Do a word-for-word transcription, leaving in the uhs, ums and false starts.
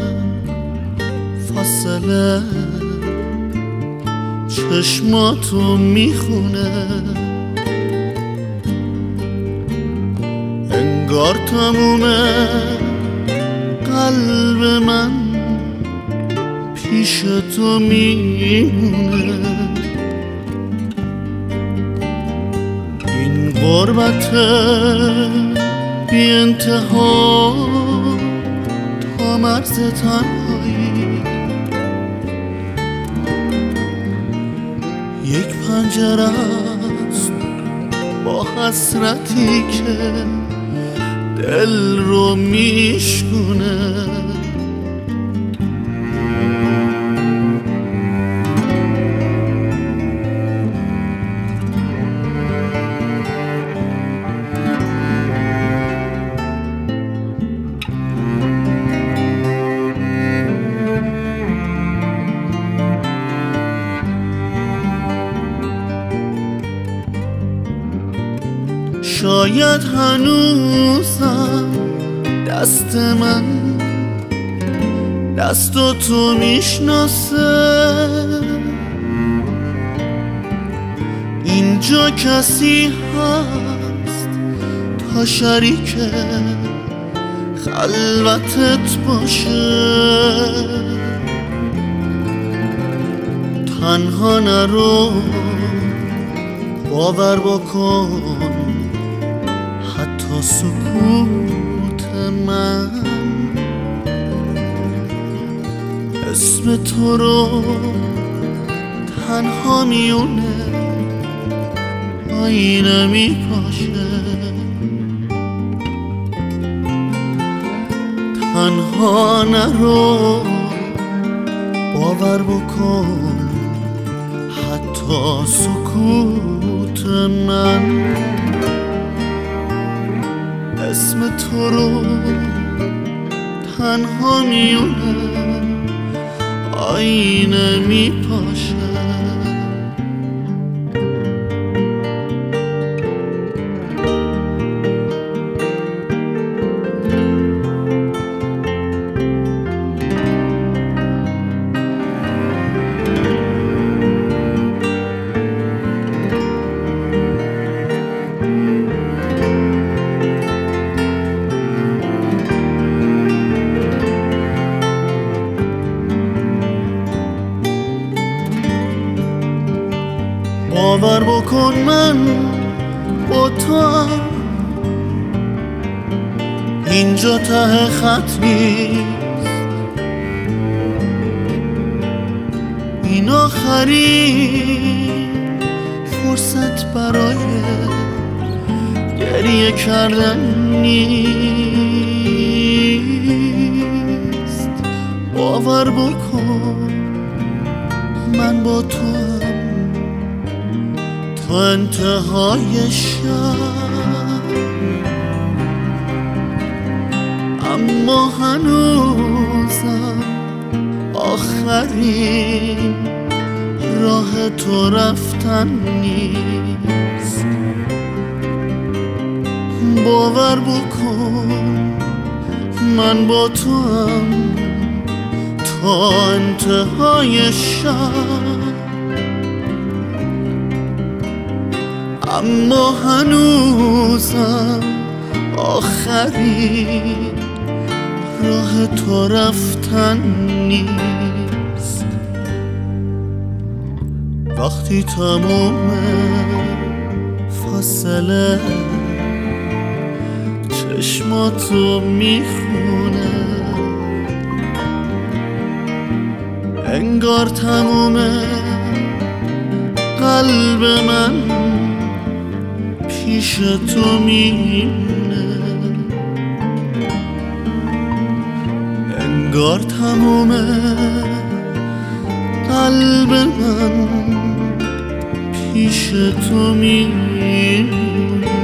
فاصله چشماتو میخونه، انگار تمومه قلب من پیش تو میمونه. این غربت بی انتها تا مرز تنهایی، یک پنجره است با حسرتی که دل رو میشکونه. شاید هنوزم دست من دست تو میشناسه، اینجا کسی هست تا شریک خلوتت باشه. تنها نرو، باور بکن حتی سکوت من اسم تو رو تنها میونه آینه میپاشه. تنها نرو، باور بکن حتی سکوت من اسم تو رو تنها میونه آینه میپاشه. باور بکن من با تو هم اینجا ته خط نیست، این آخرین فرصت برای گریه کردن نیست. باور بکن من با تو هم تا انتهای شب، اما هنوزم آخرین راه تو رفتن نیست. باور بکن من با تو هم تا انتهای شب، اما هنوزم آخرین راه تو رفتن نیست. وقتی تموم فاصله چشماتو میخونه، انگار تموم قلب من پیش تو میمونه، انگار تموم قلب من پیش تو میمونه.